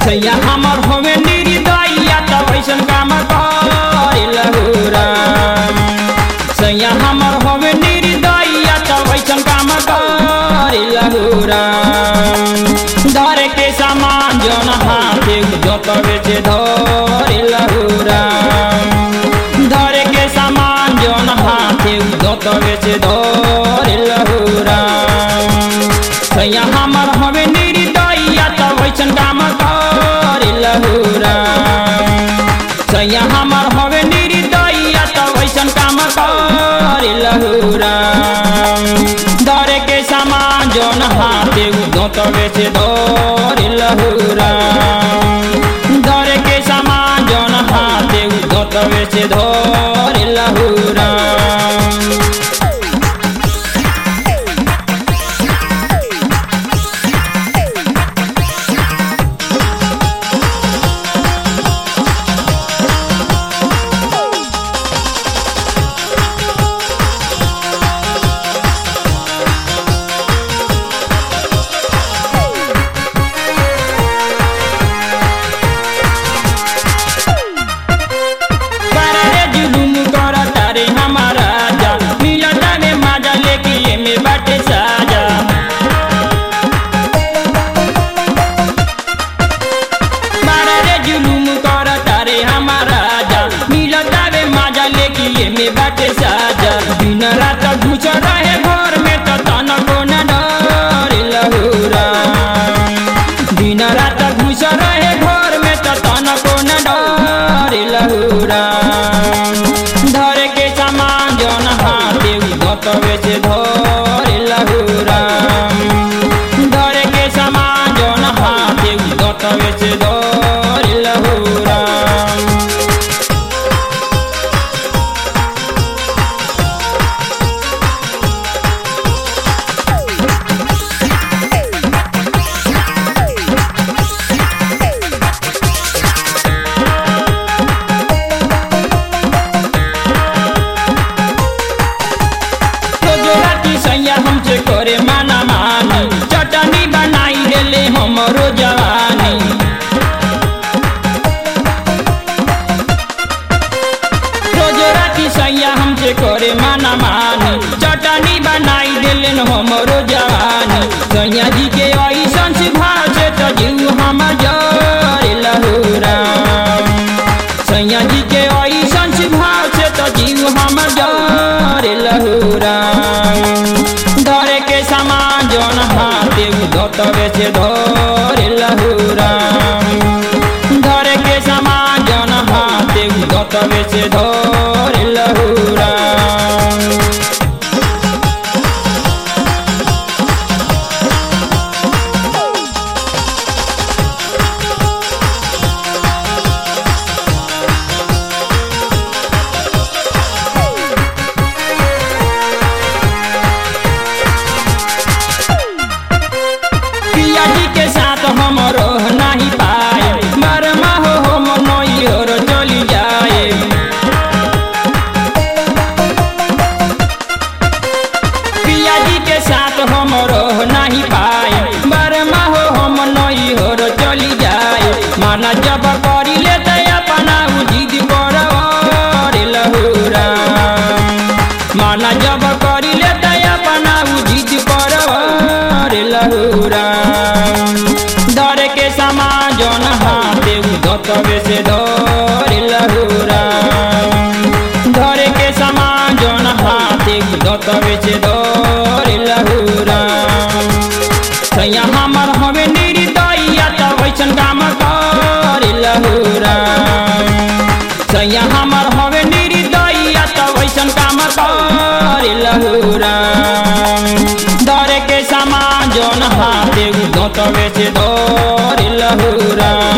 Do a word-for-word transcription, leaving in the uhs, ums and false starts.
सैया हमर होवे निर्दयिया त वैसन काम करेलहुरा सैया हमर होवे निर्दयिया त वैसन काम करेलहुरा धरे के सामान जन हाथे जत बेचे धरेलहुरा धरे के सामान जन हाथे जत बेचे धरेलहुरा सैया हमर होवे निर्दयिया त वैसन काम करेलहुरा सैया हमर होवे निर्दयिया त वैसन काम करेलहुरा धरे के सामान जन हाथे गत बेचे धरेलहुरा धरे के सामान जन हाथे गत बेचे धरेलहुरा बाटे साजा दिन रात घुस रहे घर में तो तनको न डरेलहुरा दिन रात घुस रहे घर में तो तनको न डरेलहुरा धरे के सामान जन हाथे गत बेचे धरेलहुरा धरे के सामान जन हाथे गत बेचे धरेलहुरा सैया हमसे करे माना मानी चटनी बनाई देले हमरो जवानी रोज राती सैया हमसे करे माना मानी चटनी बनाई देले हमरो जवानी सैया जी के ऐसन सिभाव से तो जीव हम जरेलहुरा सैया जी के ऐसन सिभाव से तो जीव हम जरेलहुरा धरे के सामान जन हाथे गत बेचे धरेलहुरा धरे के सामान जन हाथे गत बेचे धरेलहुरा के साथ हम रह नहीं पाए मरमा हो हम नई और चली जाए पिया जी के साथ हम रह नहीं पाए मरमा हो हम नई और चली जाए माना जब करी ले तो अपना जिद करेलहुरा माना जब करी ले तो अपना जिद करेलहुरा धरे के सामान जन हाथे गत बेचे धरेलहुरा धरे के सामान जन हाथे गत बेचे धरेलहुरा सैया हमर होवे निर्दयिया त वैसन काम करेलहुरा सैया हमर होवे निर्दयिया त वैसन काम करेलहुरा धरे के सामान जन हाथे गत बेचे धरेलहुरा